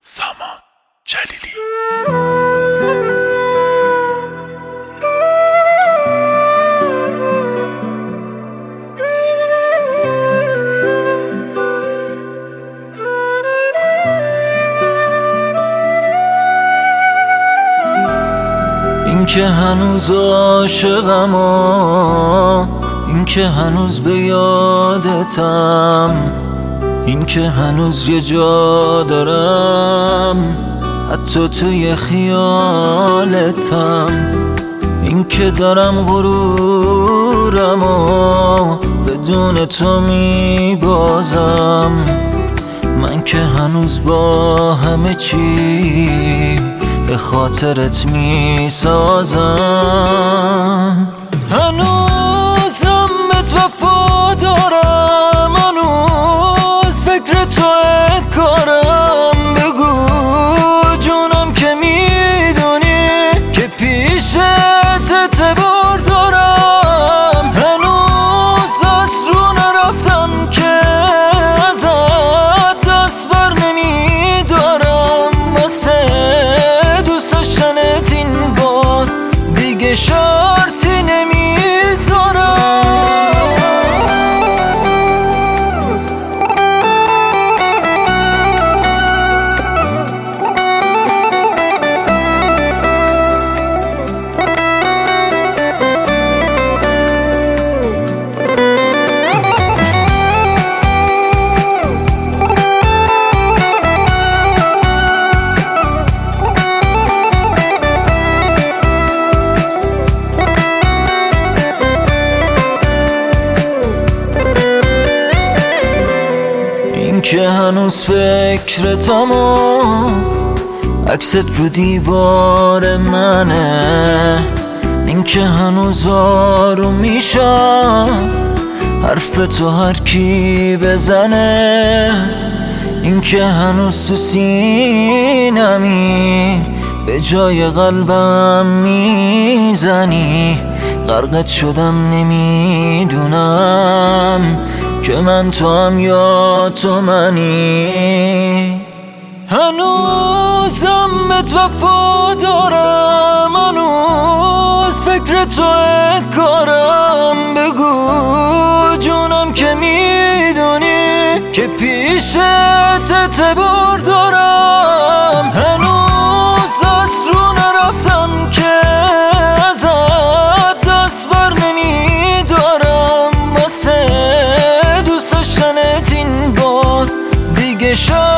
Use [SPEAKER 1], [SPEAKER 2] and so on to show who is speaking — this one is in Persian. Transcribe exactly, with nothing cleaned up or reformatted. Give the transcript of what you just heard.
[SPEAKER 1] سامان جلیلی.
[SPEAKER 2] این که هنوز عاشقم و این که هنوز به یادتم، این که هنوز یه جا دارم حتی توی خیالتم، این که دارم غرورم و بدون تو میبازم، من که هنوز با همه چی به خاطرت میسازم. هنوزم بهت وفا دارم، هنوز فکر توی کارم. بگو جونم که میدونی که پیشت اعتبار دارم. هنوز از رو نرفتم که ازت دست بر نمیدارم، واسه دوست داشتنت این بار دیگه شرطی نمیذارم. که هنوز فکرتم و عکست رو دیوار منه، این که هنوز آروم میشم حرف تو هر کی بزنه، این که هنوز تو سینمی به جای قلبم میزنی. غرقت شدم نمیدونم که من تو هم یا تو منی. هنوزم بهت وفا دارم، هنوز فکر توی کارم. بگو جونم که میدونی که پیشت اعتبار دارم. هنوز از رو نرفتم که ازت دست بر نمیدارم، واسه دوست داشتنت این بار دیگه شد